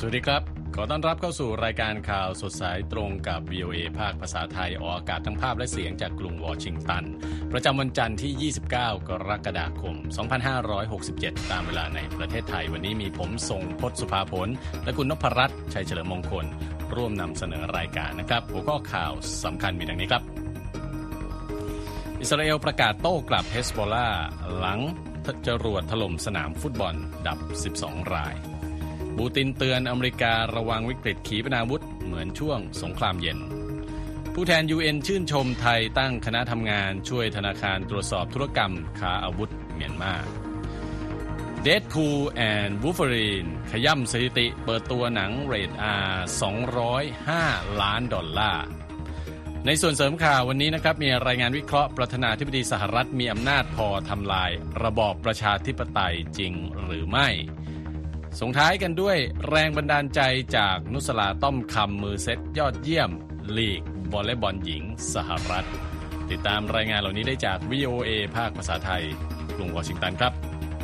วัสดีครับขอต้อนรับเข้าสู่รายการข่าวสดสายตรงกับ VOA ภาคภาษาไทยออกอากาศทั้งภาพและเสียงจากกรุงวอชิงตันประจำวันจันทร์ที่ 29 กรกฎาคม 2567 ตามเวลาในประเทศไทยวันนี้มีผมทรงพจน์สุภาผลและคุณนพรัตน์ชัยเฉลิมมงคลร่วมนำเสนอรายการนะครับหัวข้อข่าวสำคัญมีดังนี้ครับอิสราเอลประกาศโต้กลับเฮซบอลลาห์หลังจรวดถล่มสนามฟุตบอลดับ 12 รายปูตินเตือนอเมริการะวังวิกฤตขีปนาวุธเหมือนช่วงสงครามเย็นผู้แทน UN ชื่นชมไทยตั้งคณะทำงานช่วยธนาคารตรวจสอบธุรกรรมค้าอาวุธเมียนมาDeadpool and Wolverine ขย่ำสถิติเปิดตัวหนังเรท R 205 ล้านดอลลาร์ในส่วนเสริมข่าววันนี้นะครับมีรายงานวิเคราะห์ประธานาธิบดีสหรัฐมีอำนาจพอทำลายระบอบประชาธิปไตยจริงหรือไม่ส่งท้ายกันด้วยแรงบันดาลใจจากนุสราต้อมคำมือเซตยอดเยี่ยมลีกวอลเลย์บอลหญิงสหรัฐติดตามรายงานเหล่านี้ได้จาก VOA ภาคภาษาไทยกรุงวอชิงตันครับ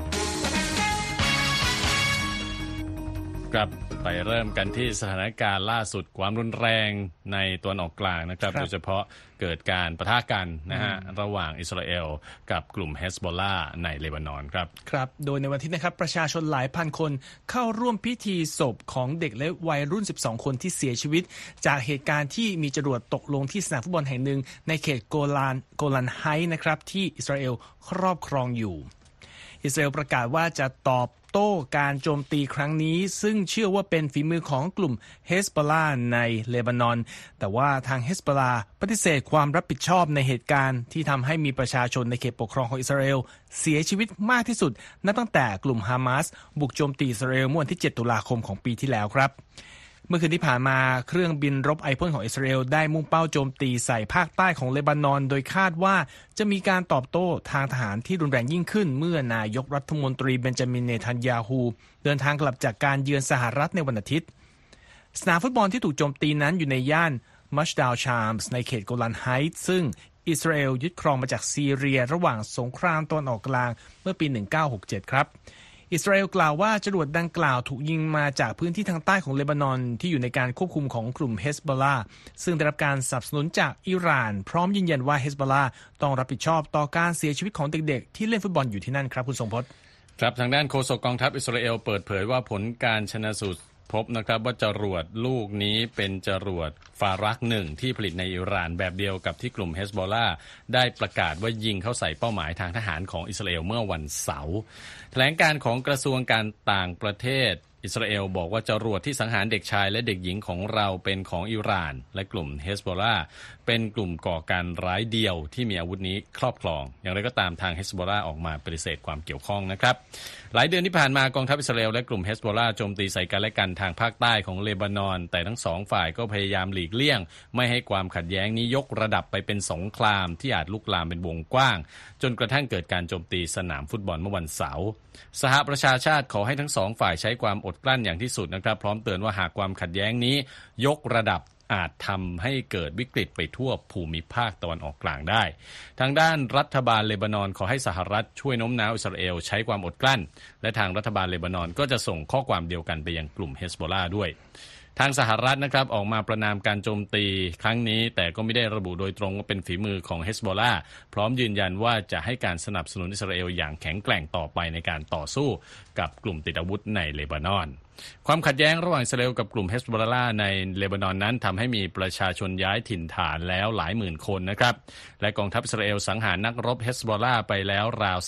ครับไปเริ่มกันที่สถานการณ์ล่าสุดความรุนแรงในตะวันออกกลางนะครับโดยเฉพาะเกิดการปะทะกันนะฮะระหว่างอิสราเอลกับกลุ่มเฮซบอลลาห์ในเลบานอนครับโดยในวันที่นะครับประชาชนหลายพันคนเข้าร่วมพิธีศพของเด็กและวัยรุ่น12คนที่เสียชีวิตจากเหตุการณ์ที่มีจรวดตกลงที่สนามฟุตบอลแห่งหนึ่งในเขตโกลันไฮท์นะครับที่อิสราเอลครอบครองอยู่อิสราเอลประกาศว่าจะตอบโต้การโจมตีครั้งนี้ซึ่งเชื่อว่าเป็นฝีมือของกลุ่มเฮซบอลลาห์ในเลบานอนแต่ว่าทางเฮซบอลลาห์ปฏิเสธความรับผิดชอบในเหตุการณ์ที่ทำให้มีประชาชนในเขตปกครองของอิสราเอลเสียชีวิตมากที่สุดนับตั้งแต่กลุ่มฮามาสบุกโจมตีอิสราเอลเมื่อวันที่7ตุลาคมของปีที่แล้วครับเมื่อคืนที่ผ่านมาเครื่องบินรบไอพ่นของอิสราเอลได้มุ่งเป้าโจมตีใส่ภาคใต้ของเลบานอนโดยคาดว่าจะมีการตอบโต้ทางทหารที่รุนแรงยิ่งขึ้นเมื่อนายกรัฐมนตรีเบนจามินเนทันยาฮูเดินทางกลับจากการเยือนสหรัฐในวันอาทิตย์สนามฟุตบอลที่ถูกโจมตีนั้นอยู่ในย่านมัชดาวชามส์ในเขตโกลันไฮท์ซึ่งอิสราเอลยึดครองมาจากซีเรียระหว่างสงครามตะวันออกกลางเมื่อปี1967ครับอิสราเอลกล่าวว่าจรวดดังกล่าวถูกยิงมาจากพื้นที่ทางใต้ของเลบานอนที่อยู่ในการควบคุมของกลุ่มเฮซบอลลาห์ซึ่งได้รับการสนับสนุนจากอิหร่านพร้อมยืนยันว่าเฮซบอลลาห์ต้องรับผิดชอบต่อการเสียชีวิตของเด็กๆที่เล่นฟุตบอลอยู่ที่นั่นครับคุณทรงพจน์ครับทางด้านโฆษกกองทัพอิสราเอลเปิดเผยว่าผลการชันสูตรพบนะครับว่าจรวดลูกนี้เป็นจรวดฟารัก1ที่ผลิตในอิหร่านแบบเดียวกับที่กลุ่มเฮซบอลลาห์ได้ประกาศว่ายิงเข้าใส่เป้าหมายทางทหารของอิสราเอลเมื่อวันเสาร์แถลงการของกระทรวงการต่างประเทศอิสราเอลบอกว่าจรวดที่สังหารเด็กชายและเด็กหญิงของเราเป็นของอิหร่านและกลุ่มเฮซบอลลาห์เป็นกลุ่มก่อการร้ายเดียวที่มีอาวุธนี้ครอบครองอย่างไรก็ตามทางเฮซบอลลาห์ออกมาปฏิเสธความเกี่ยวข้องนะครับหลายเดือนที่ผ่านมากองทัพอิสราเอลและกลุ่มเฮซบอลลาห์โจมตีใส่กันและกันทางภาคใต้ของเลบานอนแต่ทั้งสองฝ่ายก็พยายามหลีกเลี่ยงไม่ให้ความขัดแย้งนี้ยกระดับไปเป็นสงครามที่อาจลุกลามเป็นวงกว้างจนกระทั่งเกิดการโจมตีสนามฟุตบอลเมื่อวันเสาร์สหประชาชาติขอให้ทั้งสองฝ่ายใช้ความอดกลั้นอย่างที่สุดนะครับพร้อมเตือนว่าหากความขัดแย้งนี้ยกระดับอาจทำให้เกิดวิกฤตไปทั่วภูมิภาคตะวันออกกลางได้ทางด้านรัฐบาลเลบานอนขอให้สหรัฐช่วยโน้มน้าวอิสราเอลใช้ความอดกลั้นและทางรัฐบาลเลบานอนก็จะส่งข้อความเดียวกันไปยังกลุ่มเฮซบอลลาห์ด้วยทางสหรัฐนะครับออกมาประณามการโจมตีครั้งนี้แต่ก็ไม่ได้ระบุโดยตรงว่าเป็นฝีมือของเฮซบอลลาห์พร้อมยืนยันว่าจะให้การสนับสนุนอิสราเอลอย่างแข็งแกร่งต่อไปในการต่อสู้กับกลุ่มติดอาวุธในเลบานอนความขัดแย้งระหว่างอิสราเอลกับกลุ่มเฮซบอลลาห์ในเลบานอนนั้นทำให้มีประชาชนย้ายถิ่นฐานแล้วหลายหมื่นคนนะครับและกองทัพอิสราเอลสังหารนักรบเฮซบอลลาห์ไปแล้วราว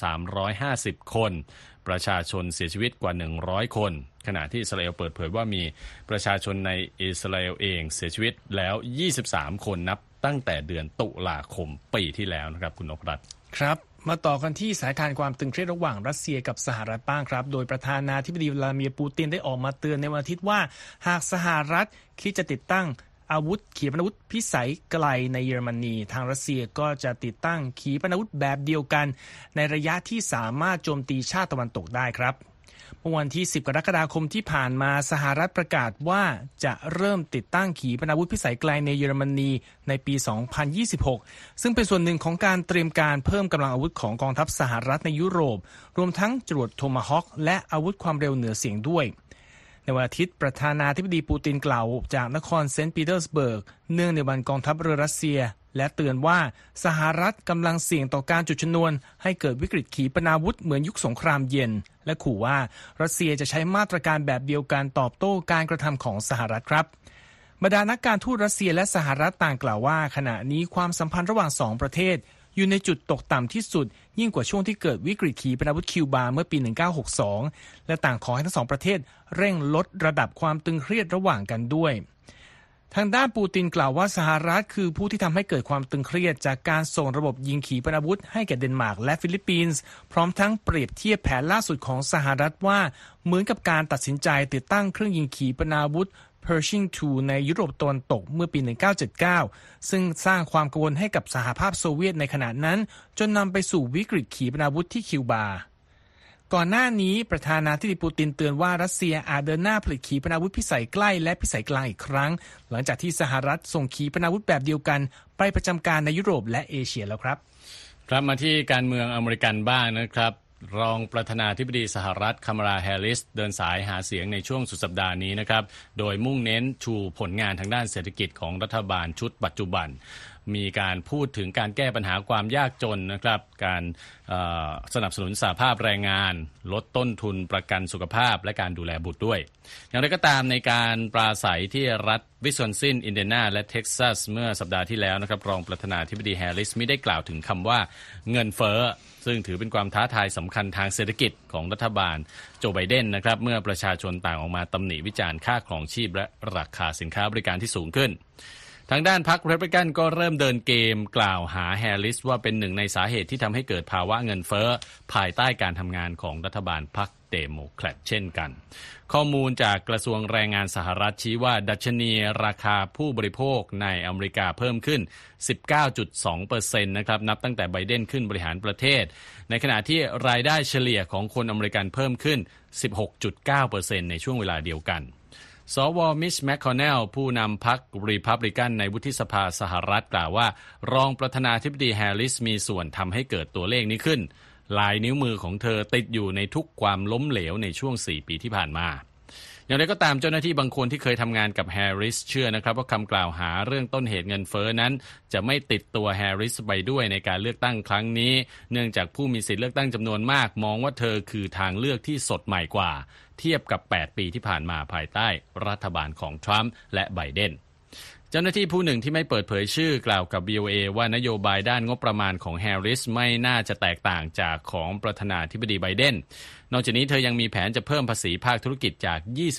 350คนประชาชนเสียชีวิตกว่า100คนขณะที่อิสราเอลเปิดเผยว่ามีประชาชนในอิสราเอลเองเสียชีวิตแล้ว23คนนับตั้งแต่เดือนตุลาคมปีที่แล้วนะครับคุณนพรัตน์ครับมาต่อกันที่สถานการณ์ความตึงเครียดระหว่างรัสเซียกับสหรัฐบ้างครับโดยประธานาธิบดีวลาดิเมียร์ปูตินได้ออกมาเตือนในวันอาทิตย์ว่าหากสหรัฐคิดจะติดตั้งอาวุธขีปนาวุธพิสัยไกลในเยอรมนีทางรัสเซียก็จะติดตั้งขีปนาวุธแบบเดียวกันในระยะที่สามารถโจมตีชาติตะวันตกได้ครับเมื่อวันที่10กรกฎาคมที่ผ่านมาสหรัฐประกาศว่าจะเริ่มติดตั้งขีปนาวุธพิสัยไกลในเยอรมนีในปี 2026 ซึ่งเป็นส่วนหนึ่งของการเตรียมการเพิ่มกำลังอาวุธของกองทัพสหรัฐในยุโรปรวมทั้งจรวดโทมาฮอคและอาวุธความเร็วเหนือเสียงด้วยในวันอาทิตย์ประธานาธิบดีปูตินกล่าวจากนครเซนต์ปีเตอร์สเบิร์กเนื่องในวันกองทัพเรือรัสเซียและเตือนว่าสหรัฐกำลังเสี่ยงต่อการจุดชนวนให้เกิดวิกฤตขีปนาวุธเหมือนยุคสงครามเย็นและขู่ว่ารัสเซียจะใช้มาตรการแบบเดียวกันตอบโต้การกระทำของสหรัฐครับบรรดานักการทูตรัสเซียและสหรัฐต่างกล่าวว่าขณะนี้ความสัมพันธ์ระหว่างสองประเทศอยู่ในจุดตกต่ำที่สุดยิ่งกว่าช่วงที่เกิดวิกฤตขีปนาวุธคิวบาเมื่อปี 1962 และต่างขอให้ทั้งสองประเทศเร่งลดระดับความตึงเครียดระหว่างกันด้วยทางด้านปูตินกล่าวว่าสหรัฐคือผู้ที่ทำให้เกิดความตึงเครียดจากการส่งระบบยิงขีปนาวุธให้แก่เดนมาร์กและฟิลิปปินส์พร้อมทั้งเปรียบเทียบแผนล่าสุดของสหรัฐว่าเหมือนกับการตัดสินใจติดตั้งเครื่องยิงขีปนาวุธ Pershing II ในยุโรปตะวันตกเมื่อปี 1979 ซึ่งสร้างความกังวลให้กับสหภาพโซเวียตในขณะนั้นจนนำไปสู่วิกฤตขีปนาวุธที่คิวบาก่อนหน้านี้ประธานาธิบดีปูตินเตือนว่ารัสเซียอาจเดินหน้าผลิตขีปนาวุธพิสัยใกล้และพิสัยไกลอีกครั้งหลังจากที่สหรัฐส่งขีปนาวุธแบบเดียวกันไปประจำการในยุโรปและเอเชียแล้วครับครับมาที่การเมืองอเมริกันบ้างนะครับรองประธานาธิบดีสหรัฐคามาลาแฮร์ริสเดินสายหาเสียงในช่วงสุดสัปดาห์นี้นะครับโดยมุ่งเน้นชูผลงานทางด้านเศรษฐกิจของรัฐบาลชุดปัจจุบันมีการพูดถึงการแก้ปัญหาความยากจนนะครับการสนับสนุนสหภาพแรงงานลดต้นทุนประกันสุขภาพและการดูแลบุตรด้วยอย่างไรก็ตามในการปราศัยที่รัฐวิสคอนซินอินเดียนาและเท็กซัสเมื่อสัปดาห์ที่แล้วนะครับรองประธานาธิบดีแฮร์ริสไม่ได้กล่าวถึงคำว่าเงินเฟ้อซึ่งถือเป็นความท้าทายสำคัญทางเศรษฐกิจของรัฐบาลโจไบเดนนะครับเมื่อประชาชนต่างออกมาตำหนิวิจารณ์ค่าครองชีพและราคาสินค้าบริการที่สูงขึ้นทางด้านพรรครีพับลิกันก็เริ่มเดินเกมกล่าวหาแฮร์ริสว่าเป็นหนึ่งในสาเหตุที่ทำให้เกิดภาวะเงินเฟ้อภายใต้การทำงานของรัฐบาลพรรคเดโมแครตเช่นกันข้อมูลจากกระทรวงแรงงานสหรัฐชี้ว่าดัชนีราคาผู้บริโภคในอเมริกาเพิ่มขึ้น 19.2% นะครับนับตั้งแต่ไบเดนขึ้นบริหารประเทศในขณะที่รายได้เฉลี่ยของคนอเมริกันเพิ่มขึ้น 16.9% ในช่วงเวลาเดียวกันสวมิชแมคคอนเนลผู้นำพรรครีพับลิกันในวุฒิสภาสหรัฐกล่าวว่ารองประธานาธิบดีแฮร์ริสมีส่วนทำให้เกิดตัวเลขนี้ขึ้นลายนิ้วมือของเธอติดอยู่ในทุกความล้มเหลวในช่วง4ปีที่ผ่านมาอย่างไรก็ตามเจ้าหน้าที่บางคนที่เคยทำงานกับแฮร์ริสเชื่อนะครับว่าคำกล่าวหาเรื่องต้นเหตุเงินเฟ้อนั้นจะไม่ติดตัวแฮร์ริสไปด้วยในการเลือกตั้งครั้งนี้เนื่องจากผู้มีสิทธิเลือกตั้งจำนวนมากมองว่าเธอคือทางเลือกที่สดใหม่กว่าเทียบกับ8ปีที่ผ่านมาภายใต้รัฐบาลของทรัมป์และไบเดนเจ้าหน้าที่ผู้หนึ่งที่ไม่เปิดเผยชื่อกล่าวกับ VOA ว่านโยบายด้านงบประมาณของแฮร์ริสไม่น่าจะแตกต่างจากของประธานาธิบดีไบเดนนอกจากนี้เธอยังมีแผนจะเพิ่มภาษีภาคธุรกิจจาก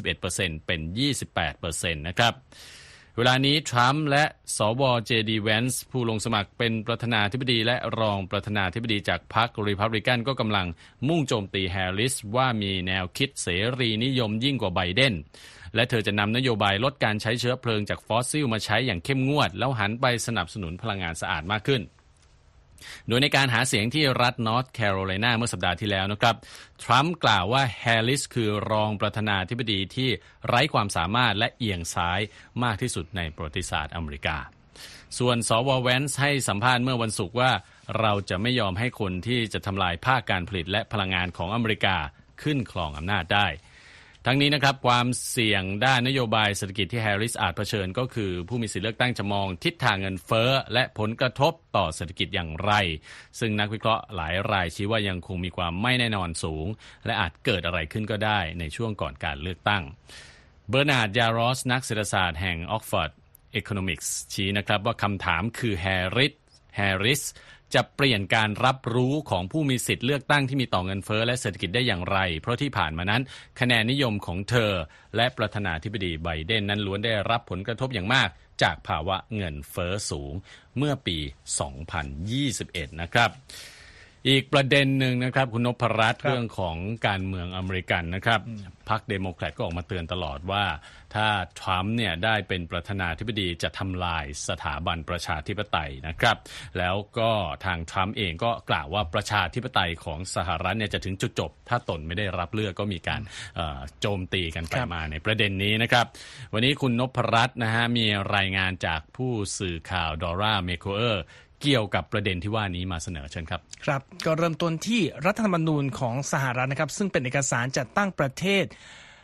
21% เป็น 28% นะครับเวลานี้ทรัมป์และสวเจดีแวนส์ผู้ลงสมัครเป็นประธานาธิบดีและรองประธานาธิบดีจากพรรครีพับลิกันก็กำลังมุ่งโจมตีแฮร์ริสว่ามีแนวคิดเสรีนิยมยิ่งกว่าไบเดนและเธอจะนำนโยบายลดการใช้เชื้อเพลิงจากฟอสซิลมาใช้อย่างเข้มงวดแล้วหันไปสนับสนุนพลังงานสะอาดมากขึ้นโดยในการหาเสียงที่รัฐนอร์ทแคโรไลนาเมื่อสัปดาห์ที่แล้วนะครับทรัมป์กล่าวว่าแฮร์ริสคือรองประธานาธิบดีที่ไร้ความสามารถและเอียงซ้ายมากที่สุดในประวัติศาสตร์อเมริกาส่วนสวแวนส์ให้สัมภาษณ์เมื่อวันศุกร์ว่าเราจะไม่ยอมให้คนที่จะทำลายภาคการผลิตและพลังงานของอเมริกาขึ้นครองอำนาจได้ทั้งนี้นะครับความเสี่ยงด้านนโยบายเศรษฐกิจที่แฮร์ริสอาจเผชิญก็คือผู้มีสิทธิเลือกตั้งจะมองทิศทางเงินเฟ้อและผลกระทบต่อเศรษฐกิจอย่างไรซึ่งนักวิเคราะห์หลายรายชี้ว่ายังคงมีความไม่แน่นอนสูงและอาจเกิดอะไรขึ้นก็ได้ในช่วงก่อนการเลือกตั้งเบอร์นาร์ดยารอสนักเศรษฐศาสตร์แห่ง Oxford Economics ชี้นะครับว่าคำถามคือแฮร์ริสจะเปลี่ยนการรับรู้ของผู้มีสิทธิ์เลือกตั้งที่มีต่อเงินเฟ้อและเศรษฐกิจได้อย่างไรเพราะที่ผ่านมานั้นคะแนนนิยมของเธอและประธานาธิบดีไบเดนนั้นล้วนได้รับผลกระทบอย่างมากจากภาวะเงินเฟ้อสูงเมื่อปี 2021 นะครับอีกประเด็นหนึ่งนะครับคุณนพรัตน์เรื่องของการเมืองอเมริกันนะครับพรรคเดโมแครตก็ออกมาเตือนตลอดว่าถ้าทรัมป์เนี่ยได้เป็นประธานาธิบดีจะทำลายสถาบันประชาธิปไตยนะครับแล้วก็ทางทรัมป์เองก็กล่าวว่าประชาธิปไตยของสหรัฐเนี่ยจะถึงจุดจบถ้าตนไม่ได้รับเลือกก็มีการโจมตีกันไปมาในประเด็นนี้นะครับวันนี้คุณนพรัตน์นะฮะมีรายงานจากผู้สื่อข่าวดอร่าเมโคเออร์เกี่ยวกับประเด็นที่ว่านี้มาเสนอเชิญครับครับก็เริ่มต้นที่รัฐธรรมนูญของสหรัฐนะครับซึ่งเป็นเอกสารจัดตั้งประเทศ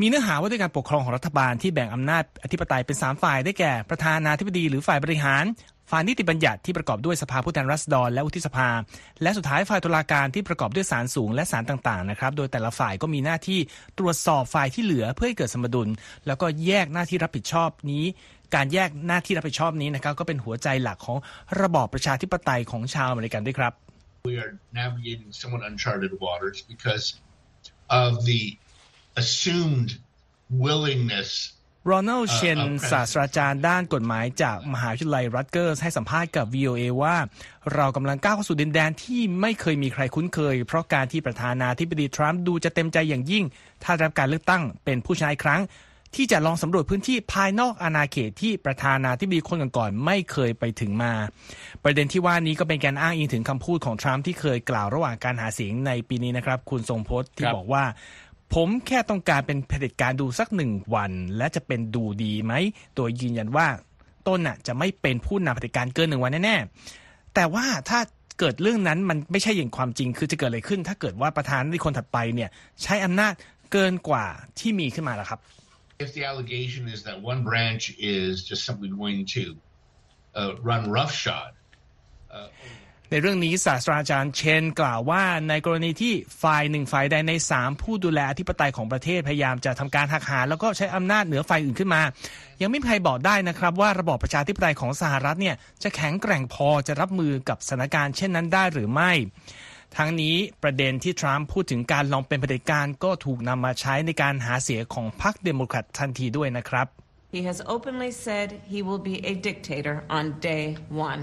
มีเนื้อหาว่าด้วยการปกครองของรัฐบาลที่แบ่งอำนาจอธิปไตยเป็น3ฝ่ายได้แก่ประธานาธิบดีหรือฝ่ายบริหารฝ่ายนิติบัญญัติที่ประกอบด้วยสภาผู้แทนราษฎรและวุฒิสภาและสุดท้ายฝ่ายตุลาการที่ประกอบด้วยศาลสูงและศาลต่างๆนะครับโดยแต่ละฝ่ายก็มีหน้าที่ตรวจสอบฝ่ายที่เหลือเพื่อให้เกิดสมดุลแล้วก็แยกหน้าที่รับผิดชอบนี้การแยกหน้าที่รับผิดชอบนี้นะครับก็เป็นหัวใจหลักของระบอบประชาธิปไตยของชาวอเมริกันด้วยครับ We are navigating somewhat uncharted waters because of the assumed willingness โรนัลด์เชนศาสตราจารย์ด้านกฎหมายจากมหาวิทยาลัยรัตเกอร์สให้สัมภาษณ์กับ VOA ว่าเรากำลังก้าวเข้าสู่ดินแดนที่ไม่เคยมีใครคุ้นเคยเพราะการที่ประธานาธิบดีทรัมป์ดูจะเต็มใจอย่างยิ่งถ้าได้รับการเลือกตั้งเป็นผู้ชนะอีกครั้งที่จะลองสำรวจพื้นที่ภายนอกอาณาเขตที่ประธานาธิบดีคนก่อนๆไม่เคยไปถึงมาประเด็นที่ว่านี้ก็เป็นการอ้างอิงถึงคำพูดของทรัมป์ที่เคยกล่าวระหว่างการหาเสียงในปีนี้นะครับคุณทรงพจน์ที่บอกว่าผมแค่ต้องการเป็นเผด็จการดูสัก1 วันและจะเป็นดูดีไหมโดยยืนยันว่าต้นจะไม่เป็นผู้นำเผด็จการเกิน1 วันแน่ๆแต่ว่าถ้าเกิดเรื่องนั้นมันไม่ใช่อย่างความจริงคือจะเกิดอะไรขึ้นถ้าเกิดว่าประธานาธิบดีคนถัดไปเนี่ยใช้อำนาจเกินกว่าที่มีขึ้นมาล่ะครับ If the allegation is that one branch is just simply going to run roughshod ในเรื่องนี้ศาสตราจารย์เชนกล่าวว่าในกรณีที่ฝ่าย1ฝ่ายใดใน3ผู้ดูแลอธิปไตยของประเทศพยายามจะทำการหักหานแล้วก็ใช้อำนาจเหนือฝ่ายอื่นขึ้นมายังไม่มีใครบอกได้นะครับว่าระบอบประชาธิปไตยของสหรัฐเนี่ยจะแข็งแกร่งพอจะรับมือกับสถานการณ์เช่นนั้นได้หรือไม่ทั้งนี้ประเด็นที่ทรัมป์พูดถึงการลองเป็นเผด็จการก็ถูกนำมาใช้ในการหาเสียงของพรรคเดโมแครตทันทีด้วยนะครับ He has openly said he will be a dictator on day one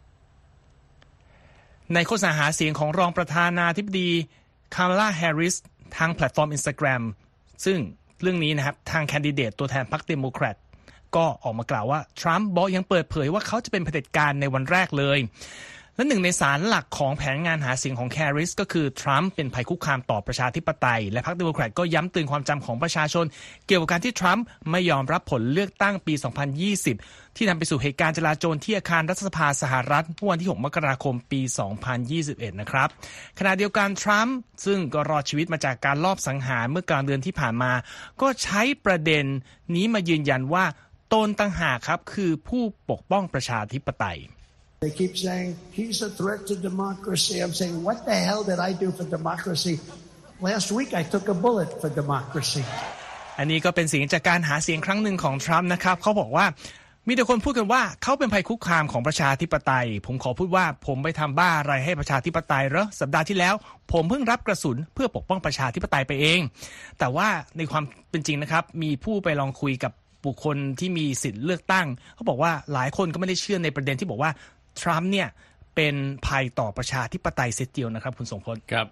ในโฆษณาหาเสียงของรองประธานาธิบดีคามาลาแฮร์ริสทางแพลตฟอร์ม Instagram ซึ่งเรื่องนี้นะครับทางแคนดิเดตตัวแทนพรรคเดโมแครตก็ออกมากล่าวว่าทรัมป์บอกยังเปิดเผยว่าเขาจะเป็นเผด็จการในวันแรกเลยและหนึ่งในสารหลักของแผนงานหาเสียงของแฮร์ริสก็คือทรัมป์เป็นภัยคุกคามต่อประชาธิปไตยและพรรคเดโมแครตก็ย้ำเตือนความจำของประชาชนเกี่ยวกับการที่ทรัมป์ไม่ยอมรับผลเลือกตั้งปี 2020 ที่นำไปสู่เหตุการณ์จลาจลที่อาคารรัฐสภาสหรัฐเมื่อวันที่ 6 มกราคมปี 2021 นะครับขณะเดียวกันทรัมป์ซึ่งก็รอดชีวิตมาจากการลอบสังหารเมื่อกลางเดือนที่ผ่านมาก็ใช้ประเด็นนี้มายืนยันว่าตนต่างหากครับคือผู้ปกป้องประชาธิปไตย They keep saying he's a threat to democracy. I'm saying, what the hell did I do for democracy? Last week I took a bullet for democracy. อันนี้ก็เป็นเสียงจากการหาเสียงครั้งหนึ่งของทรัมป์นะครับเขาบอกว่ามีแต่คนพูดกันว่าเขาเป็นภัยคุกคามของประชาธิปไตยผมขอพูดว่าผมไปทำบ้าอะไรให้ประชาธิปไตยเหรอสัปดาห์ที่แล้วผมเพิ่งรับกระสุนเพื่อปกป้องประชาธิปไตยไปเองแต่ว่าในความเป็นจริงนะครับมีผู้ไปลองคุยกับบุคคลที่มีสิทธิ์เลือกตั้งเขาบอกว่าหลายคนก็ไม่ได้เชื่อในประเด็นที่บอกว่าทรัมป์เนี่ยเป็นภัยต่อประชาธิปไตยเสียเดียวนะครับคุณทรงพลครับ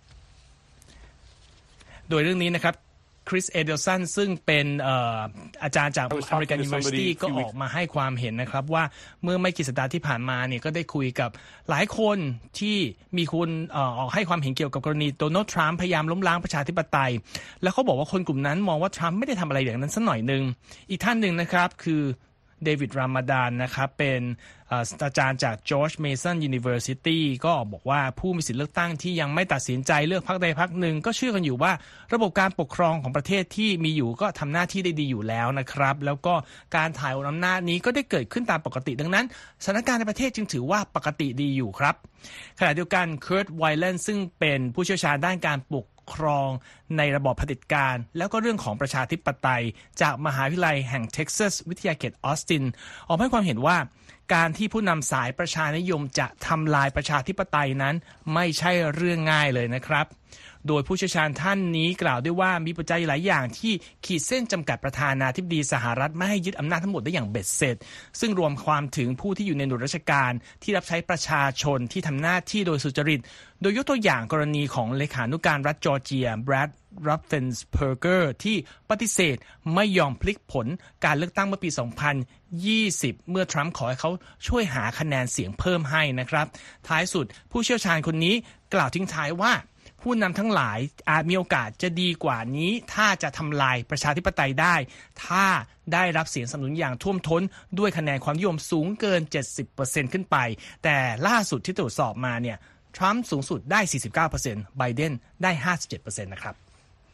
โดยเรื่องนี้นะครับคริสเอเดลสันซึ่งเป็นอาจารย์จาก American University ก็ออกมาให้ความเห็นนะครับว่าเมื่อไม่กี่สัปดาห์ที่ผ่านมาเนี่ยก็ได้คุยกับหลายคนที่มีคนออกให้ความเห็นเกี่ยวกับกรณีโดนัลด์ทรัมป์พยายามล้มล้างประชาธิปไตยแล้วเขาบอกว่าคนกลุ่มนั้นมองว่าทรัมป์ไม่ได้ทำอะไรอย่างนั้นสักหน่อยนึงอีกท่านหนึ่งนะครับคือเดวิดรามาดานนะครับเป็นอาจารย์จาก George Mason University ก็บอกว่าผู้มีสิทธิเลือกตั้งที่ยังไม่ตัดสินใจเลือกพรรคใดพรรคหนึ่งก็เชื่อกันอยู่ว่าระบบการปกครองของประเทศที่มีอยู่ก็ทำหน้าที่ได้ดีอยู่แล้วนะครับแล้วก็การถ่ายโอนอำนาจนี้ก็ได้เกิดขึ้นตามปกติดังนั้นสถานการณ์ในประเทศจึงถือว่าปกติดีอยู่ครับขณะเดียวกันเคิร์ตไวเลนซึ่งเป็นผู้เชี่ยวชาญด้านการปกครองในระบอบเผด็จการแล้วก็เรื่องของประชาธิปไตยจากมหาวิทยาลัยแห่งเท็กซัสวิทยาเขตออสตินออกให้ความเห็นว่าการที่ผู้นำสายประชานิยมจะทำลายประชาธิปไตยนั้นไม่ใช่เรื่องง่ายเลยนะครับโดยผู้เชี่ยวชาญท่านนี้กล่าวด้วยว่ามีปัจจัยหลายอย่างที่ขีดเส้นจำกัดประธานาธิบดีสหรัฐไม่ให้ยึดอำนาจทั้งหมดได้อย่างเบ็ดเสร็จซึ่งรวมความถึงผู้ที่อยู่ในหน่วยราชการที่รับใช้ประชาชนที่ทำหน้าที่โดยสุจริตโดยยกตัวอย่างกรณีของเลขานุการรัฐจอร์เจียแบรดรัฟเฟนส์เพอร์เกอร์ที่ปฏิเสธไม่ยอมพลิกผลการเลือกตั้งเมื่อปี 2020 เมื่อทรัมป์ขอให้เขาช่วยหาคะแนนเสียงเพิ่มให้นะครับท้ายสุดผู้เชี่ยวชาญคนนี้กล่าวทิ้งท้ายว่าผู้นำทั้งหลายอาจมีโอกาสจะดีกว่านี้ถ้าจะทำลายประชาธิปไตยได้ถ้าได้รับเสียงสนับสนุนอย่างท่วมท้นด้วยคะแนนความนิยมสูงเกิน 70% ขึ้นไปแต่ล่าสุดที่ตรวจสอบมาเนี่ยทรัมป์สูงสุดได้ 49% ไบเดนได้ 57% นะครับ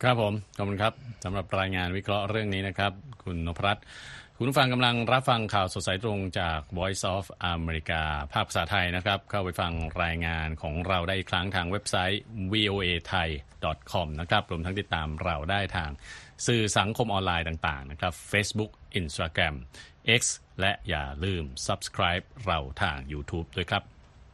ครับผมขอบคุณครับสำหรับรายงานวิเคราะห์เรื่องนี้นะครับคุณนพรัตน์คุณผู้ฟังกำลังรับฟังข่าวสดสายตรงจาก Voice of America ภาคภาษาไทยนะครับเข้าไปฟังรายงานของเราได้อีกครั้งทางเว็บไซต์ voathai.com นะครับรวมทั้งติดตามเราได้ทางสื่อสังคมออนไลน์ต่างๆนะครับ Facebook Instagram X และอย่าลืม Subscribe เราทาง YouTube ด้วยครับ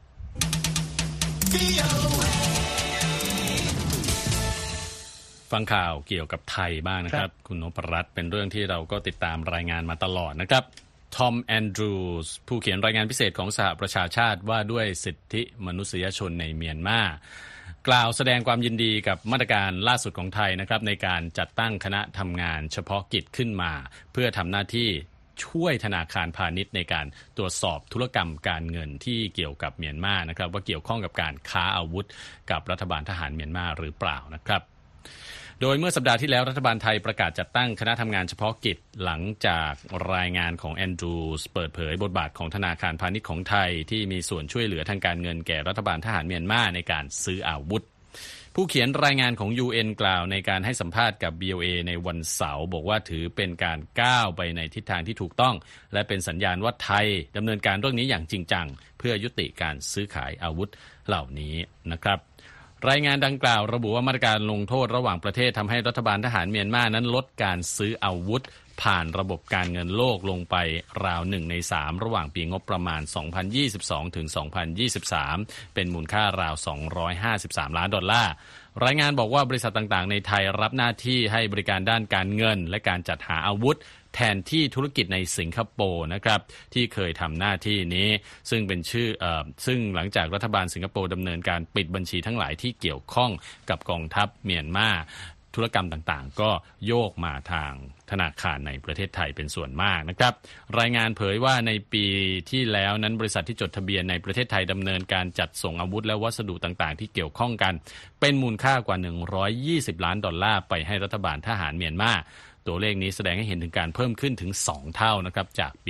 ฟังข่าวเกี่ยวกับไทยบ้างนะครับคุณนพรัตน์เป็นเรื่องที่เราก็ติดตามรายงานมาตลอดนะครับทอมแอนดรูสผู้เขียนรายงานพิเศษของสหประชาชาติว่าด้วยสิทธิมนุษยชนในเมียนมากล่าวแสดงความยินดีกับมาตรการล่าสุดของไทยนะครับในการจัดตั้งคณะทำงานเฉพาะกิจขึ้นมาเพื่อทำหน้าที่ช่วยธนาคารพาณิชย์ในการตรวจสอบธุรกรรมการเงินที่เกี่ยวกับเมียนมานะครับว่าเกี่ยวข้องกับการค้าอาวุธกับรัฐบาลทหารเมียนมาหรือเปล่านะครับโดยเมื่อสัปดาห์ที่แล้วรัฐบาลไทยประกาศจัดตั้งคณะทำงานเฉพาะกิจหลังจากรายงานของแอนดรูสเปิดเผยบทบาทของธนาคารพาณิชย์ของไทยที่มีส่วนช่วยเหลือทางการเงินแก่รัฐบาลทหารเมียนมาในการซื้ออาวุธผู้เขียนรายงานของ UN กล่าวในการให้สัมภาษณ์กับ VOA ในวันเสาร์บอกว่าถือเป็นการก้าวไปในทิศทางที่ถูกต้องและเป็นสัญญาณว่าไทยดำเนินการเรื่องนี้อย่างจริงจังเพื่อยุติการซื้อขายอาวุธเหล่านี้นะครับรายงานดังกล่าวระบุว่ามาตรการลงโทษระหว่างประเทศทำให้รัฐบาลทหารเมียนมานั้นลดการซื้ออาวุธผ่านระบบการเงินโลกลงไปราว1 ใน 3ระหว่างปีงบประมาณ 2022 ถึง 2023 เป็นมูลค่าราว$253 ล้านรายงานบอกว่าบริษัทต่างๆในไทยรับหน้าที่ให้บริการด้านการเงินและการจัดหาอาวุธแทนที่ธุรกิจในสิงคโปร์นะครับที่เคยทำหน้าที่นี้ซึ่งเป็นซึ่งหลังจากรัฐบาลสิงคโปร์ดำเนินการปิดบัญชีทั้งหลายที่เกี่ยวข้องกับกองทัพเมียนมาธุรกรรมต่างๆก็โยกมาทางธนาคารในประเทศไทยเป็นส่วนมากนะครับรายงานเผยว่าในปีที่แล้วนั้นบริษัทที่จดทะเบียนในประเทศไทยดำเนินการจัดส่งอาวุธและวัสดุต่างๆที่เกี่ยวข้องกันเป็นมูลค่ากว่า$120 ล้านไปให้รัฐบาลทหารเมียนมาตัวเลขนี้แสดงให้เห็นถึงการเพิ่มขึ้นถึง2เท่านะครับจากปี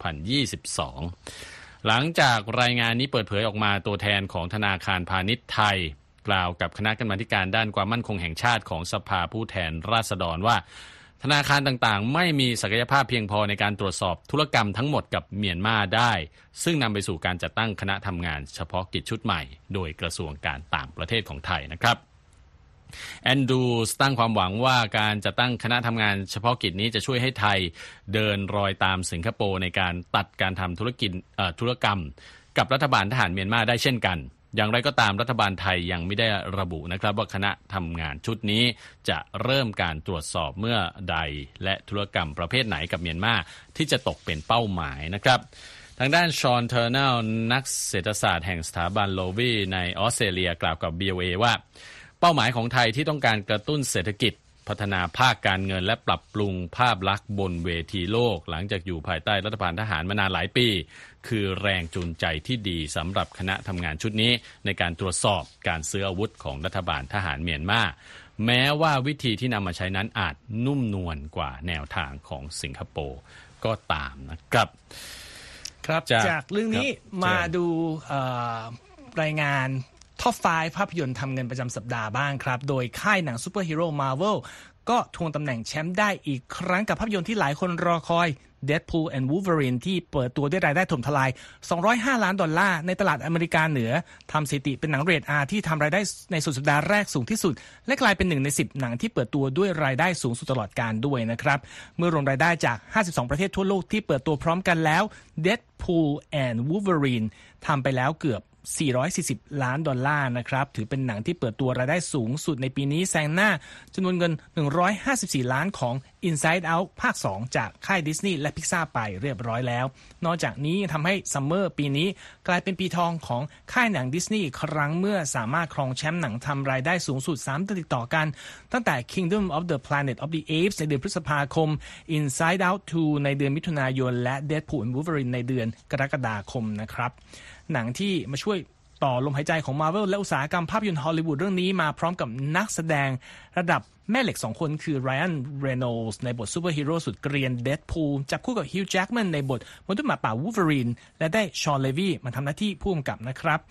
2022 หลังจากรายงานนี้เปิดเผยออกมาตัวแทนของธนาคารพาณิชย์ไทยกล่าวกับคณะกรรมาการด้านความมั่นคงแห่งชาติของสภาผู้แทนราษฎรว่าธนาคารต่างๆไม่มีศักยภาพเพียงพอในการตรวจสอบธุรกรรมทั้งหมดกับเมียนมาได้ซึ่งนำไปสู่การจัดตั้งคณะทำงานเฉพาะกิจชุดใหม่โดยกระทรวงการต่างประเทศของไทยนะครับแอนดรูสตั้งความหวังว่าการจัดตั้งคณะทำงานเฉพาะกิจนี้จะช่วยให้ไทยเดินรอยตามสิงคโปร์ในการตัดการทำธุรกรรมกับรัฐบาลทหารเมียนมาได้เช่นกันอย่างไรก็ตามรัฐบาลไทยยังไม่ได้ระบุนะครับว่าคณะทำงานชุดนี้จะเริ่มการตรวจสอบเมื่อใดและธุรกรรมประเภทไหนกับเมียนมาที่จะตกเป็นเป้าหมายนะครับทางด้านชอนเทอร์เนลนักเศรษฐศาสตร์แห่งสถาบันโลวีในออสเตรเลียกล่าวกับ BOA ว่าเป้าหมายของไทยที่ต้องการกระตุ้นเศรษฐกิจพัฒนาภาคการเงินและปรับปรุงภาพลักษณ์บนเวทีโลกหลังจากอยู่ภายใต้รัฐบาลทหารมานานหลายปีคือแรงจูงใจที่ดีสำหรับคณะทำงานชุดนี้ในการตรวจสอบการซื้ออาวุธของรัฐบาลทหารเมียนมาแม้ว่าวิธีที่นำมาใช้นั้นอาจนุ่มนวลกว่าแนวทางของสิงคโปร์ก็ตามนะครับครับจากเรื่องนี้มาดูรายงานท็อป 5 ภาพยนตร์ทำเงินประจำสัปดาห์บ้างครับโดยค่ายหนังซูเปอร์ฮีโร่ Marvel ก็ทวงตำแหน่งแชมป์ได้อีกครั้งกับภาพยนตร์ที่หลายคนรอคอย Deadpool and Wolverine ที่เปิดตัวด้วยรายได้ถล่มทลาย$205 ล้านในตลาดอเมริกาเหนือทำสถิติเป็นหนังเรท R ที่ทำรายได้ในสุดสัปดาห์แรกสูงที่สุดและกลายเป็น1 ใน 10หนังที่เปิดตัวด้วยรายได้สูงสุดตลอดกาลด้วยนะครับเมื่อรวมรายได้จาก52ประเทศทั่วโลกที่เปิดตัวพร้อมกันแล้ว Deadpool and Wolverine ทำไปแล้วเกือบ$440 ล้านนะครับถือเป็นหนังที่เปิดตัวรายได้สูงสุดในปีนี้แซงหน้าจำนวนเงิน154ล้านของ Inside Out ภาค 2 จากค่ายดิสนีย์และ Pixar ไปเรียบร้อยแล้วนอกจากนี้ทำให้ซัมเมอร์ปีนี้กลายเป็นปีทองของค่ายหนังดิสนีย์อีกครั้งเมื่อสามารถครองแชมป์หนังทำรายได้สูงสุด3 เดือนติดต่อกันตั้งแต่ Kingdom of the Planet of the Apes ในเดือนพฤษภาคม Inside Out 2 ในเดือนมิถุนายนและ Deadpool and Wolverine ในเดือนกรกฎาคมนะครับหนังที่มาช่วยต่อลมหายใจของ Marvel และอุตสาหกรรมภาพยนตร์ฮอลลีวูดเรื่องนี้มาพร้อมกับนักแสดงระดับแม่เหล็ก2คนคือ Ryan Reynolds ในบทซูเปอร์ฮีโร่สุดเกรียน Deadpool จับคู่กับ Hugh Jackman ในบทมนุษย์หมาป่า Wolverine และได้ Sean Levy มาทำหน้าที่ผู้กำกับนะครับ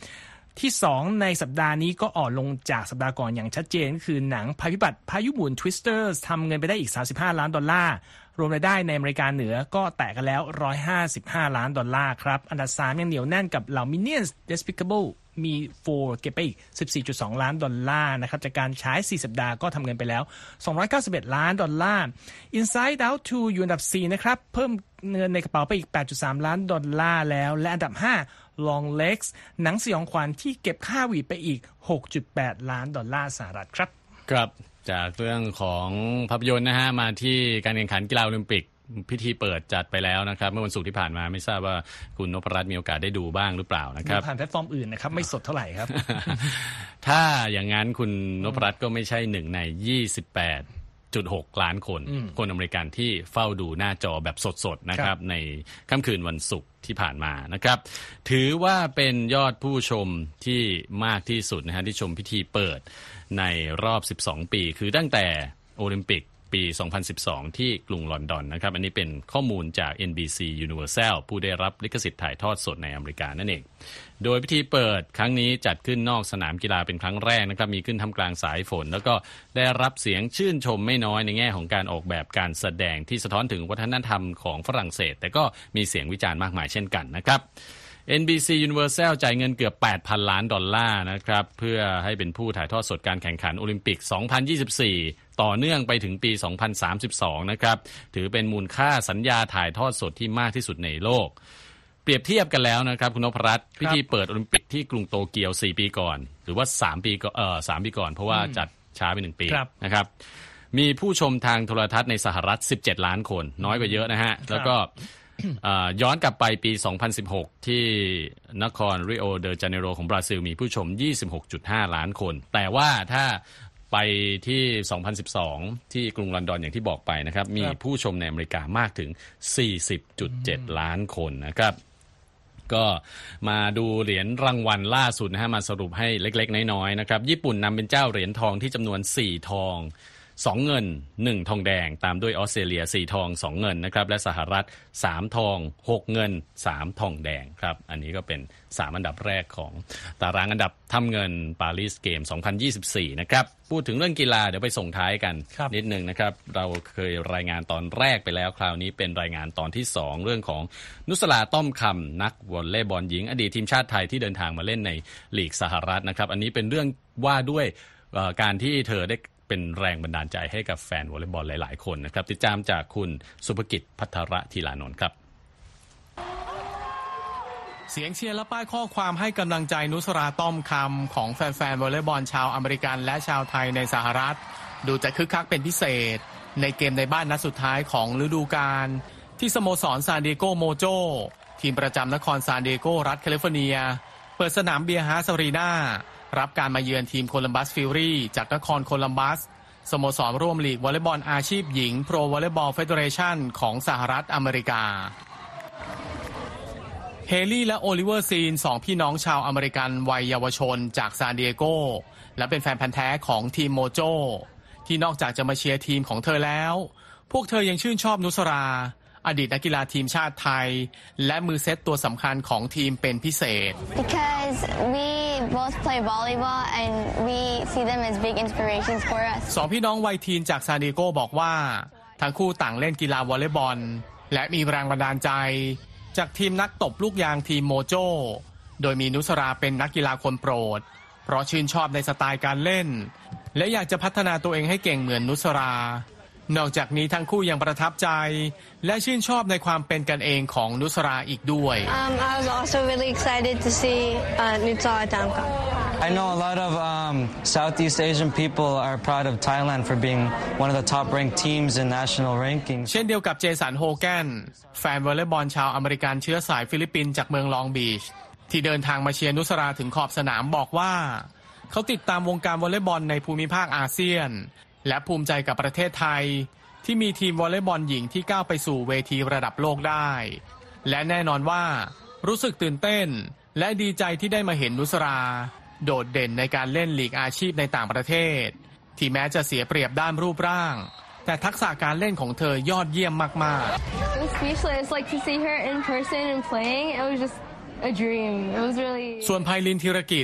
ที่ 2 ในสัปดาห์นี้ก็อ่อนลงจากสัปดาห์ก่อนอย่างชัดเจนคือหนังภัยพิบัติพายุหมุน Twisters ทำเงินไปได้อีก$35 ล้านรวมรายได้ในอเมริกาเหนือก็แตะกันแล้ว$155 ล้านครับอันดับ 3 ยังเหนียวแน่นกับเหล่า Minions Despicable มี4เก็บไปอีก$14.2 ล้านนะครับจากการใช้4สัปดาห์ก็ทำเงินไปแล้ว$291 ล้านInside Out 2 อยู่อันดับ 4 นะครับเพิ่มเงินในกระเป๋าไปอีก$8.3 ล้านแล้วและอันดับ 5 Long Legs หนังสยองขวัญที่เก็บค่าหวีดไปอีก$6.8 ล้านสหรัฐครับครับจากเรื่องของภาพยนตร์นะฮะมาที่การแข่งขันกีฬาโอลิมปิกพิธีเปิดจัดไปแล้วนะครับเมื่อวันศุกร์ที่ผ่านมาไม่ทราบว่าคุณนพรัตน์มีโอกาสได้ดูบ้างหรือเปล่านะครับผ่านแพลตฟอร์มอื่นนะครับไม่สดเท่าไหร่ครับถ้าอย่างนั้นคุณนพรัตน์ก็ไม่ใช่หนึ่งใน28.6 ล้านคนอเมริกันที่เฝ้าดูหน้าจอแบบสดๆนะครับในค่ำคืนวันศุกร์ที่ผ่านมานะครับถือว่าเป็นยอดผู้ชมที่มากที่สุดนะฮะที่ชมพิธีเปิดในรอบ12ปีคือตั้งแต่โอลิมปิกปี 2012 ที่กรุงลอนดอนนะครับอันนี้เป็นข้อมูลจาก NBC Universal ผู้ได้รับลิขสิทธิ์ถ่ายทอดสดในอเมริกานั่นเองโดยพิธีเปิดครั้งนี้จัดขึ้นนอกสนามกีฬาเป็นครั้งแรกนะครับมีขึ้นท่ามกลางสายฝนแล้วก็ได้รับเสียงชื่นชมไม่น้อยในแง่ของการออกแบบการแสดงที่สะท้อนถึงวัฒนธรรมของฝรั่งเศสแต่ก็มีเสียงวิจารณ์มากมายเช่นกันนะครับ NBC Universal จ่ายเงินเกือบ$8,000 ล้านนะครับเพื่อให้เป็นผู้ถ่ายทอดสดการแข่งขันโอลิมปิก 2024 ต่อเนื่องไปถึงปี 2032 นะครับถือเป็นมูลค่าสัญญาถ่ายทอดสดที่มากที่สุดในโลกเปรียบเทียบกันแล้วนะครับคุณนพรัตน์พิธีเปิดโอลิมปิกที่กรุงโตเกียว4ปีก่อนหรือว่า3ปีก่อนเพราะว่าจัดช้าไป1ปีนะครับมีผู้ชมทางโทรทัศน์ในสหรัฐ17 ล้านคนน้อยกว่าเยอะนะฮะแล้วก็ย้อนกลับไปปี 2016 ที่นครริโอเดจาเนโรของบราซิลมีผู้ชม 26.5 ล้านคนแต่ว่าถ้าไปที่ 2012 ที่กรุงลอนดอนอย่างที่บอกไปนะครับมีผู้ชมในอเมริกามากถึง 40.7 ล้านคนนะครับก็มาดูเหรียญรางวัลล่าสุดนะฮะมาสรุปให้เล็กๆน้อยๆนะครับญี่ปุ่นนำเป็นเจ้าเหรียญทองที่จำนวน4ทอง2เงิน1ทองแดงตามด้วยออสเตรเลีย4ทอง2เงินนะครับและสหรัฐ3ทอง6เงิน3ทองแดงครับอันนี้ก็เป็น3อันดับแรกของตารางอันดับทำเงินปารีสเกม 2024 นะครับพูดถึงเรื่องกีฬาเดี๋ยวไปส่งท้ายกันนิดนึงนะครับเราเคยรายงานตอนแรกไปแล้วคราวนี้เป็นรายงานตอนที่2เรื่องของนุสราต้อมคำนักวอลเลย์บอลหญิงอดีตทีมชาติไทยที่เดินทางมาเล่นในลีกสหรัฐนะครับอันนี้เป็นเรื่องว่าด้วยการที่เธอได้เป็นแรงบันดาลใจให้กับแฟนวอลเลย์บอลหลายๆคนนะครับติดตามจากคุณสุภกิจภัทรธีรานนท์ครับเสียงเชียร์และป้ายข้อความให้กำลังใจนุสราต้อมคำของแฟนๆวอลเลย์บอลชาวอเมริกันและชาวไทยในสหรัฐดูจะคึกคักเป็นพิเศษในเกมในบ้านนัดสุดท้ายของฤดูกาลที่สโมสรซานดิเอโกโมโจทีมประจำนครซานดิเอโกรัฐแคลิฟอร์เนียเปิดสนามเบียร์ฮาร์สอารีนารับการมาเยือนทีมโคลัมบัสฟิวรี่จากนครโคลัมบัสสโมสรร่วมลีกวอลเลย์บอลอาชีพหญิงโปรวอลเลย์บอลเฟเดเรชั่นของสหรัฐอเมริกาเฮลี่และโอลิเวอร์ซีน2พี่น้องชาวอเมริกันวัยเยาวชนจากซานดิเอโกและเป็นแฟนพันธุ์แท้ของทีมโมโจที่นอกจากจะมาเชียร์ทีมของเธอแล้วพวกเธอยังชื่นชอบนุสราอดีตนักกีฬาทีมชาติไทยและมือเซตตัวสำคัญของทีมเป็นพิเศษ Because we both play volleyball and we see them as big inspirations for us สองพี่น้องวัยทีนจากซานดิเอโกบอกว่าทั้งคู่ต่างเล่นกีฬาวอลเลย์บอลและมีแรงบันดาลใจจากทีมนักตบลูกยางทีมโมโจโดยมีนุสราเป็นนักกีฬาคนโปรดเพราะชื่นชอบในสไตล์การเล่นและอยากจะพัฒนาตัวเองให้เก่งเหมือนนุสรานอกจากนี้ทั้งคู่ยังประทับใจและชื่นชอบในความเป็นกันเองของนุสราอีกด้วย I was also really excited to see Nusara Tamkam. I know a lot of Southeast Asian people are proud of Thailand for being one of the top-ranked teams in national rankings. เช่นเดียวกับเจสันโฮแกนแฟนวอลเลย์บอลชาวอเมริกันเชื้อสายฟิลิปปินส์จากเมืองลองบีชที่เดินทางมาเชียร์นุสราถึงขอบสนามบอกว่าเขาติดตามวงการวอลเลย์บอลในภูมิภาคอาเซียนและภูมิใจกับประเทศไทยที่มีทีมวอลเลย์บอลหญิงที่ก้าวไปสู่เวทีระดับโลกได้และแน่นอนว่ารู้สึกตื่นเต้นและดีใจที่ได้มาเห็นนุสราโดดเด่นในการเล่นลีกอาชีพในต่างประเทศที่แม้จะเสียเปรียบด้านรูปร่างแต่ทักษะการเล่นของเธอยอดเยี่ยมมากๆ It was speechless. Like to see her in person and playing. It was just a dream. It was really ส่วนไพลินธีรกิจ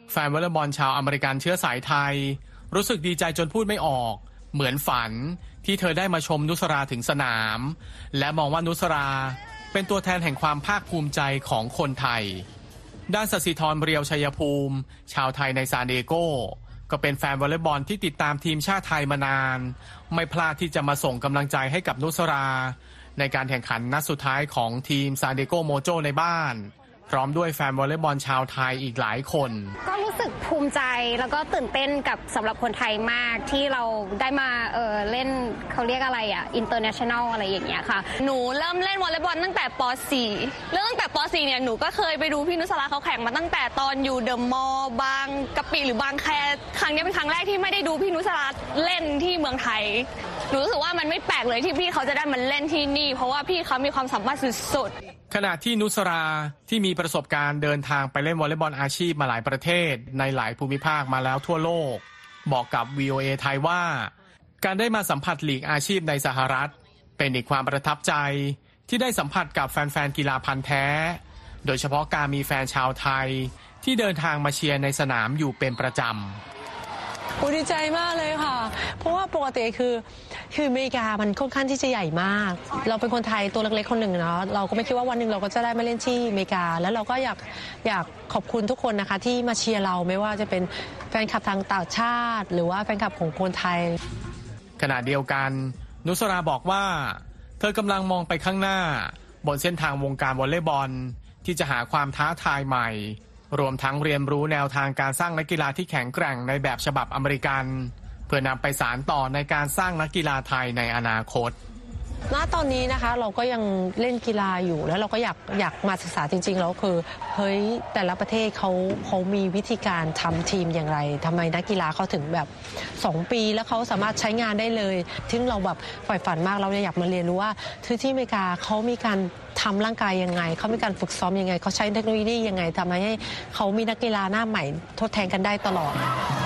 แฟนวอลเลย์บอลชาวอเมริกันเชื้อสายไทยรู้สึกดีใจจนพูดไม่ออกเหมือนฝันที่เธอได้มาชมนุสราถึงสนามและมองว่านุสราเป็นตัวแทนแห่งความภาคภูมิใจของคนไทยด้านสศิธรเรียวชัยภูมิชาวไทยในซานดิเอโกก็เป็นแฟนวอลเลย์บอลที่ติดตามทีมชาติไทยมานานไม่พลาดที่จะมาส่งกำลังใจให้กับนุสราในการแข่งขันนัดสุดท้ายของทีมซานดิเอโกโมโจในบ้านพร้อมด้วยแฟนวอลเลย์บอลชาวไทยอีกหลายคนก็รู้สึกภูมิใจแล้วก็ตื่นเต้นกับสำหรับคนไทยมากที่เราได้มาเล่นเขาเรียกอะไรinternational อะไรอย่างเงี้ยค่ะหนูเริ่มเล่นวอลเลย์บอลตั้งแต่ป .4 เริ่มตั้งแต่ป .4 เนี่ยหนูก็เคยไปดูพี่นุสราเขาแข่งมาตั้งแต่ตอนอยู่เดอะมอลล์บางกะปิหรือบางแคครั้งนี้เป็นครั้งแรกที่ไม่ได้ดูพี่นุสราเล่นที่เมืองไทยหนูรู้สึกว่ามันไม่แปลกเลยที่พี่เขาจะได้มาเล่นที่นี่เพราะว่าพี่เขามีความสามารถสุดขณะที่นุสราที่มีประสบการณ์เดินทางไปเล่นวอลเลย์บอลอาชีพมาหลายประเทศในหลายภูมิภาคมาแล้วทั่วโลกบอกกับ VOA ไทยว่าการได้มาสัมผัสลีกอาชีพในสหรัฐเป็นอีกความประทับใจที่ได้สัมผัสกับแฟนๆกีฬาพันธุ์แท้โดยเฉพาะการมีแฟนชาวไทยที่เดินทางมาเชียร์ในสนามอยู่เป็นประจำดีใจมากเลยค่ะเพราะว่าปกติคืออเมริกามันค่อนข้างที่จะใหญ่มากเราเป็นคนไทยตัวเล็กๆคนหนึ่งเนาะเราก็ไม่คิดว่าวันหนึ่งเราก็จะได้มาเล่นที่อเมริกาแล้วเราก็อยากขอบคุณทุกคนนะคะที่มาเชียร์เราไม่ว่าจะเป็นแฟนคลับทางต่างชาติหรือว่าแฟนคลับของคนไทยขณะเดียวกันนุสราบอกว่าเธอกำลังมองไปข้างหน้าบนเส้นทางวงการวอลเลย์บอลที่จะหาความท้าทายใหม่รวมทั้งเรียนรู้แนวทางการสร้างนักกีฬาที่แข็งแกร่งในแบบฉบับอเมริกันเพื่อนำไปสานต่อในการสร้างนักกีฬาไทยในอนาคตณตอนนี้นะคะเราก็ยังเล่นกีฬาอยู่แล้วเราก็อยากมาศึกษาจริงๆแล้วคือเฮ้ยแต่ละประเทศเขามีวิธีการทำทีมอย่างไรทำไมนักกีฬาเขาถึงแบบ2 ปีแล้วเขาสามารถใช้งานได้เลยซึ่งเราแบบใฝ่ฝันมากเราอยากมาเรียนรู้ว่าที่อเมริกาเขามีการทำร่างกายยังไงเขามีการฝึกซ้อมยังไงเขาใช้เทคโนโลยียังไงทำให้เขามีนักกีฬาหน้าใหม่ทดแทนกันได้ตลอด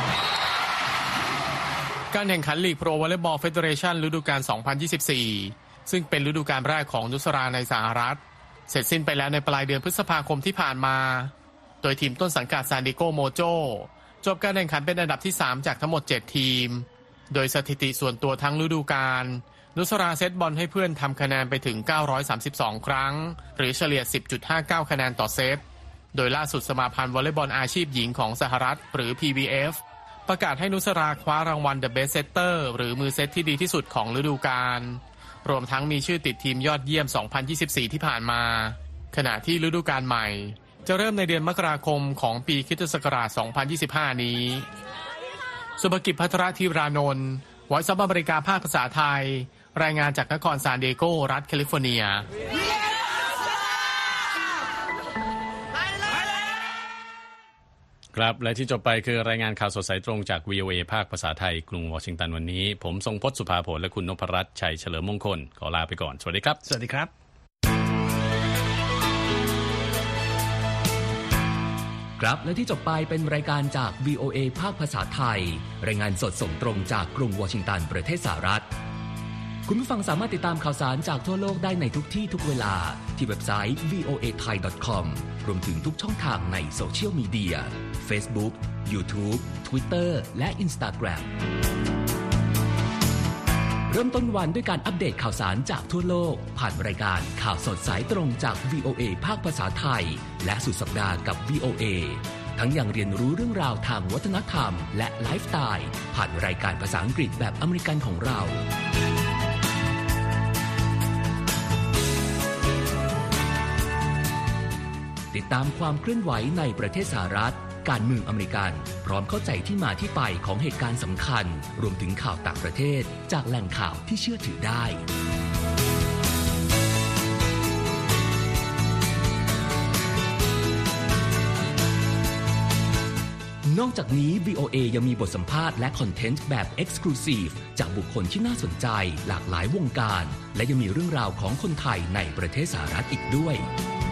การแข่งขันลีกโปรวอลเลย์บอลเฟเดเรชันฤดูกาล 2024 ซึ่งเป็นฤดูกาลแรกของนุสราในสหรัฐเสร็จสิ้นไปแล้วในปลายเดือนพฤษภาคมที่ผ่านมาโดยทีมต้นสังกัดซานดิเอโกโมโจจบการแข่งขันเป็นอันดับที่ 3 จากทั้งหมด 7 ทีมโดยสถิติส่วนตัวทั้งฤดูกาลนุสราเซตบอลให้เพื่อนทำคะแนนไปถึง932ครั้งหรือเฉลี่ย 10.59 คะแนนต่อเซตโดยล่าสุดสมาพันธ์วอลเลย์บอลอาชีพหญิงของสหรัฐหรือ PBF ประกาศให้นุสราคว้ารางวัล The Best Setter หรือมือเซตที่ดีที่สุดของฤดูกาลรวมทั้งมีชื่อติดทีมยอดเยี่ยม 2024 ที่ผ่านมาขณะที่ฤดูกาลใหม่จะเริ่มในเดือนมกราคมของปีคริสตศักราช 2025 นี้สุภกิจ ภัทรธีรานนท์ Voice of America ภาคภาษาไทยรายงานจากนครซานดิเอโกรัฐแคลิฟอร์เนียครับและที่จบไปคือรายงานข่าวสดสายตรงจาก VOA ภาคภาษาไทยกรุงวอชิงตันวันนี้ผมทรงพจน์สุภาผลและคุณนพรัตน์ชัยเฉลิมมงคลขอลาไปก่อนสวัสดีครับสวัสดีครับครับและที่จบไปเป็นรายการจาก VOA ภาคภาษาไทยรายงานสดส่งตรงจากกรุงวอชิงตันประเทศสหรัฐคุณผู้ฟังสามารถติดตามข่าวสารจากทั่วโลกได้ในทุกที่ทุกเวลาที่เว็บไซต์ voathai.com รวมถึงทุกช่องทางในโซเชียลมีเดีย Facebook, YouTube, Twitter และ Instagram เริ่มต้นวันด้วยการอัปเดตข่าวสารจากทั่วโลกผ่านรายการข่าวสดสายตรงจาก VOA ภาคภาษาไทยและสุดสัปดาห์กับ VOA ทั้งยังเรียนรู้เรื่องราวทางวัฒนธรรมและไลฟ์สไตล์ผ่านรายการภาษาอังกฤษแบบอเมริกันของเราติดตามความเคลื่อนไหวในประเทศสหรัฐการเมืองอเมริกันพร้อมเข้าใจที่มาที่ไปของเหตุการณ์สำคัญรวมถึงข่าวต่างประเทศจากแหล่งข่าวที่เชื่อถือได้นอกจากนี้ VOA ยังมีบทสัมภาษณ์และคอนเทนต์แบบ Exclusive จากบุคคลที่น่าสนใจหลากหลายวงการและยังมีเรื่องราวของคนไทยในประเทศสหรัฐอีกด้วย